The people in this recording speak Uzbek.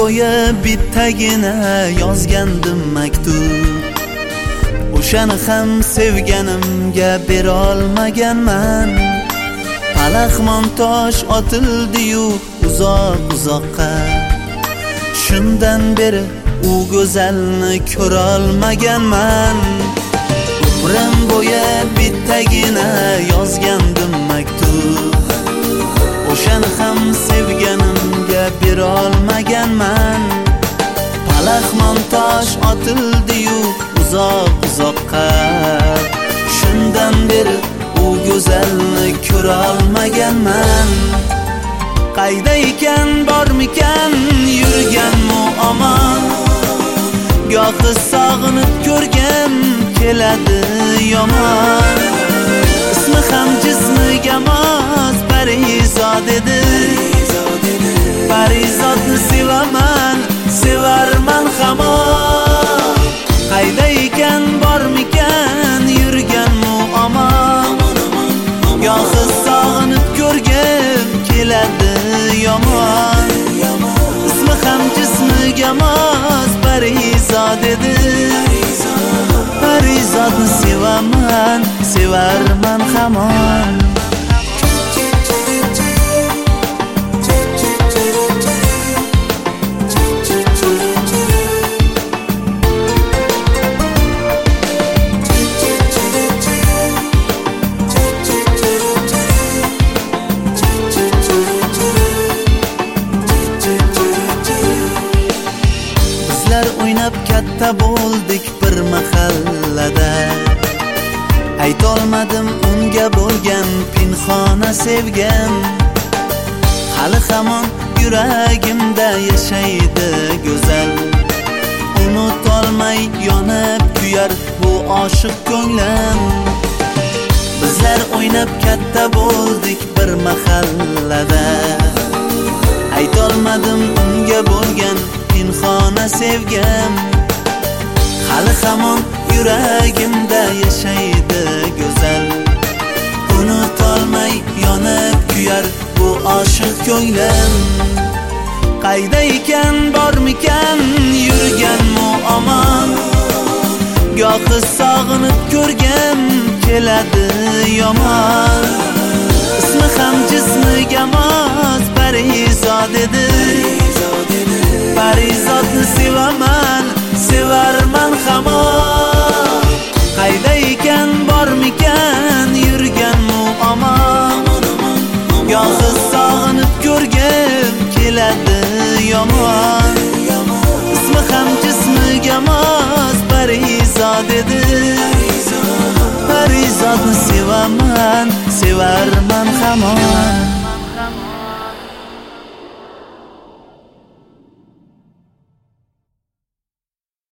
bo'yi bittagina yozgandim maktub. O'shani ham sevganimga bera olmaganman. Palaxmon tosh otildi-yu uzoq-uzoqqa. Shundan beri u go'zalni ko'ra olmaganman. Umrim bo'yi bittagina yozgandim maktub. O'shani ham sevganimga bera olmaganman. Palaxmon tosh otildi-yu uzoq-uzoqqa. Shundan beri u go'zalni ko'ra olmaganman. Qayda ekan, bormikan yurgan muammo? Gohi sog'inib ko'rgam keladi yomon. Ismi ham jismiga mos Parizod edi. Parizodni sevaman, sevarman hamon. Qayda ekan, bormikan yurgan muammo? Gohi sog'inib ko'rgam keladi yomon. Ismi ham jismiga mos Parizod edi. Parizodni sevaman, sevarman hamon. O'ynab katta bo'ldik bir mahallada. Aytolmadim unga bo'lgan pinxona sevgim. Hali hamon yuragimda yashaydi go'zal. Unutolmay yonib kuyar bu oshiq ko'nglim. Bizlar o'ynab katta bo'ldik bir mahallada. Aytolmadim unga bo'lgan pinxona sevgim. Hali hamon yuragimda yashaydi go'zal. Unutolmay yonib kuyar bu oshiq ko'nglim. Qayda ekan, bormikan yurgan muammo? Gohi sog'inib ko'rgam keladi yomon. Ismi ham jismiga mos Parizod edi. Parizodni sevaman, sevarman hamon. Qayda ekan, bormikan yurgan muammo? Gohi sog'inib ko'rgam keladi yomon. Ismi ham jismiga mos Parizod edi. Parizodni sevaman, sevarman hamon.